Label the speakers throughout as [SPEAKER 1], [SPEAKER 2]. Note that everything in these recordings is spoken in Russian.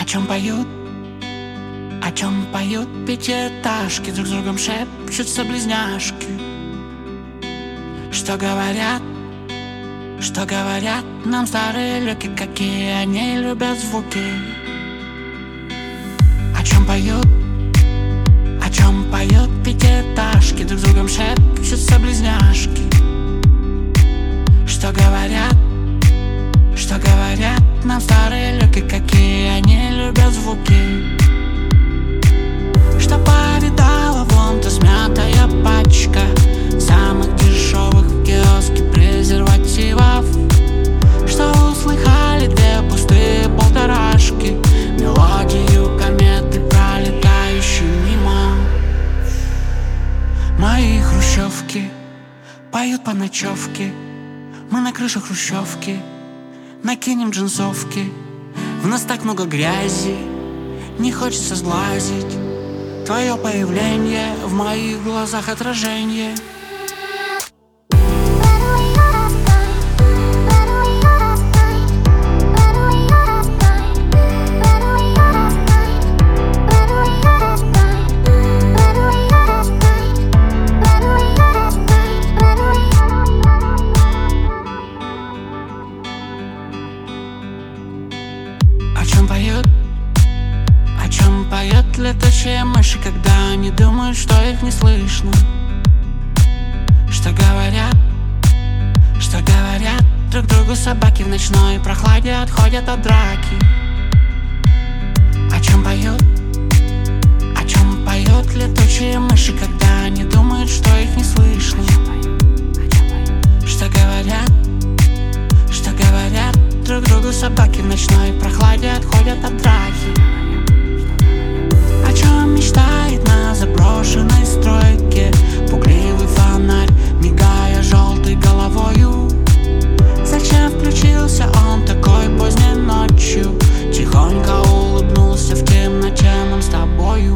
[SPEAKER 1] О чем поют пятиэтажки, друг с другом шепчутся близняшки. Что говорят нам старые люки, какие они любят звуки. О чем поют пятиэтажки, друг с другом шепчутся близняшки. Что говорят нам старые люки, какие они любят звуки. Что повидала вон та смятая пачка самых дешевых в киоске презервативов. Что услыхали две пустые полторашки, мелодию кометы, пролетающей мимо. Мои хрущевки поют по ночевке. Мы на крыше хрущевки накинем джинсовки. В нас так много грязи, не хочется сглазить твое появление, в моих глазах отражение. О чем поют летучие мыши, когда они думают, что их не слышно? Что говорят друг другу собаки в ночной прохладе отходят от драки? О чем поют летучие мыши, когда они думают, что их не слышно? Что говорят друг другу собаки в ночной прохладе отходят от драки? О чем мечтает на заброшенной стройке пугливый фонарь, мигая желтой головою? Зачем включился он такой поздней ночью? Тихонько улыбнулся в темноте нам с тобою.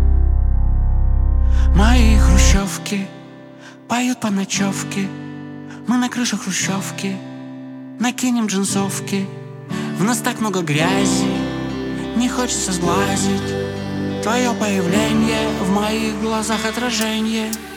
[SPEAKER 1] Мои хрущевки поют по ночевке. Мы на крыше хрущевки накинем джинсовки. В нас так много грязи, не хочется сглазить твое появление, в моих глазах отражение.